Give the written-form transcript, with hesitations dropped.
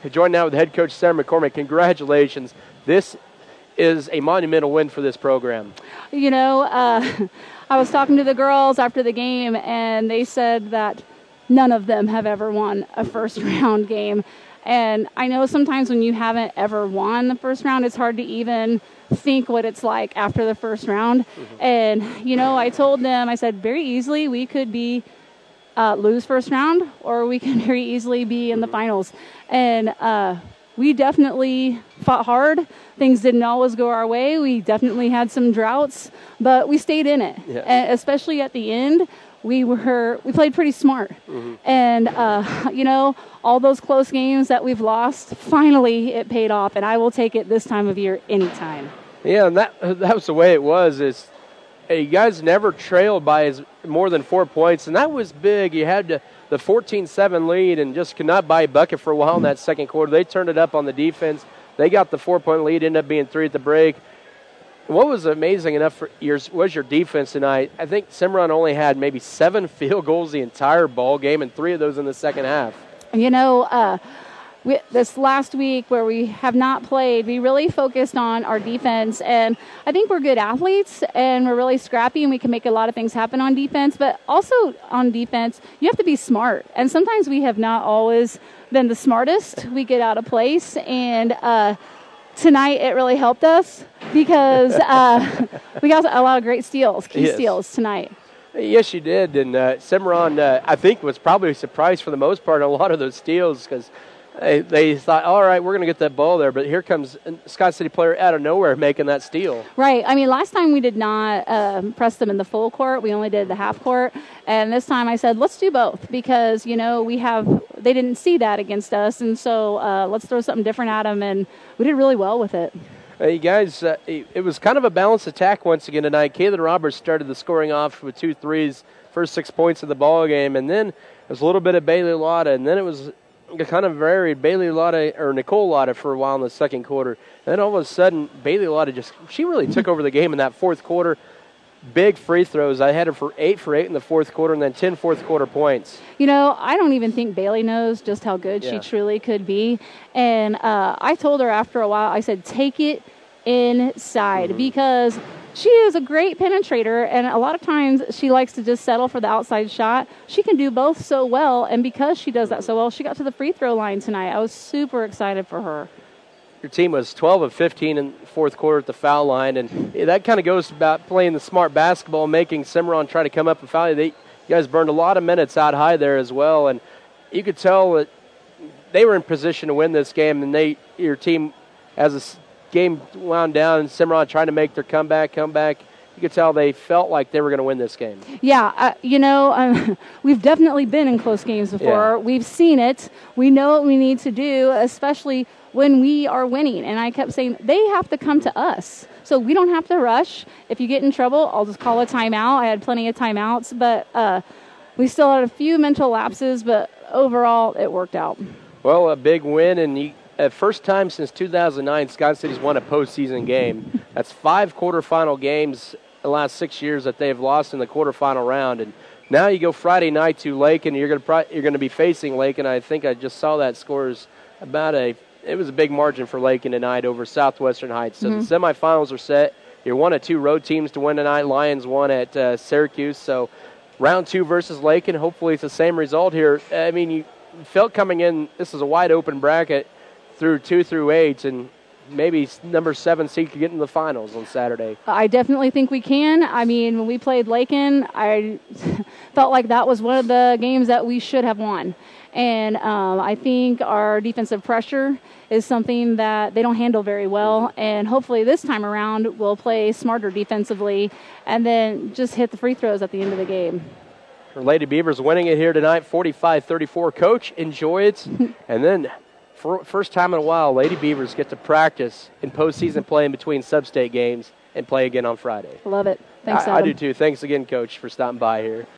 join now with head coach Sarah McCormick. Congratulations. This is a monumental win for this program. You know, I was talking to the girls after the game, and they said that none of them have ever won a first-round game. And I know sometimes when you haven't ever won the first round, it's hard to even think what it's like after the first round. Mm-hmm. And, you know, I told them, I said, very easily we could be lose first round, or we can very easily be in the finals. And we definitely fought hard. Things didn't always go our way. We definitely had some droughts, but we stayed in it. Yeah. And especially at the end, we played pretty smart. Mm-hmm. And, you know, all those close games that we've lost, finally it paid off, and I will take it this time of year anytime. Yeah, and that was the way it was. Is you guys never trailed by more than 4 points, and that was big. You had the 14-7 lead and just could not buy a bucket for a while in that second quarter. They turned it up on the defense. They got the 4-point lead, ended up being 3 at the break. What was amazing enough was your defense tonight. I think Cimarron only had maybe 7 field goals the entire ball game, and 3 of those in the second half. You know, this last week where we have not played, we really focused on our defense, and I think we're good athletes, and we're really scrappy, and we can make a lot of things happen on defense, but also on defense, you have to be smart, and sometimes we have not always been the smartest. We get out of place, and tonight it really helped us because we got a lot of great steals, key steals tonight. Yes, you did, and Cimarron, I think, was probably a surprise for the most part on a lot of those steals because they thought, all right, we're going to get that ball there, but here comes a Scott City player out of nowhere making that steal. Right. I mean, last time we did not press them in the full court. We only did the half court, and this time I said, let's do both because, you know, they didn't see that against us, and so let's throw something different at them, and we did really well with it. You guys, it was kind of a balanced attack once again tonight. Kaylin Roberts started the scoring off with 2 threes, first 6 points of the ball game, and then it was a little bit of Bailey Lotta, and then it was kind of varied Bailey Lotta or Nicole Lotta for a while in the second quarter. And then all of a sudden, Bailey Lotta she really took over the game in that fourth quarter. Big free throws. I had her for 8 for 8 in the fourth quarter and then 10 fourth quarter points. You know, I don't even think Bailey knows just how good she truly could be. And I told her after a while, I said, take it inside because she is a great penetrator, and a lot of times she likes to just settle for the outside shot. She can do both so well, and because she does that so well, she got to the free throw line tonight. I was super excited for her. Your team was 12 of 15 in the fourth quarter at the foul line, and that kind of goes about playing the smart basketball, making Cimarron try to come up and foul you. You guys burned a lot of minutes out high there as well, and you could tell that they were in position to win this game, and your team, as a game wound down and Cimarron trying to make their comeback. You could tell they felt like they were going to win this game. Yeah, you know, we've definitely been in close games before. Yeah. We've seen it. We know what we need to do, especially when we are winning. And I kept saying, they have to come to us. So we don't have to rush. If you get in trouble, I'll just call a timeout. I had plenty of timeouts, but we still had a few mental lapses, but overall it worked out. Well, a big win, and first time since 2009, Scott City's won a postseason game. That's 5 quarterfinal games the last 6 years that they've lost in the quarterfinal round. And now you go Friday night to Lake, and you're going to be facing Lake. And I think I just saw that score is it was a big margin for Lake tonight over Southwestern Heights. So the semifinals are set. You're one of 2 road teams to win tonight. Lions won at Syracuse. So round 2 versus Lake, and hopefully it's the same result here. I mean, you felt coming in, this is a wide open bracket through 2 through 8, and maybe number 7 seed could get in the finals on Saturday. I definitely think we can. I mean, when we played Lakin, I felt like that was one of the games that we should have won. And I think our defensive pressure is something that they don't handle very well. And hopefully this time around we'll play smarter defensively and then just hit the free throws at the end of the game. Lady Beavers winning it here tonight, 45-34. Coach, enjoy it. And then for first time in a while, Lady Beavers get to practice in postseason play in between sub-state games and play again on Friday. Love it. Thanks, Adam. I do too. Thanks again, Coach, for stopping by here.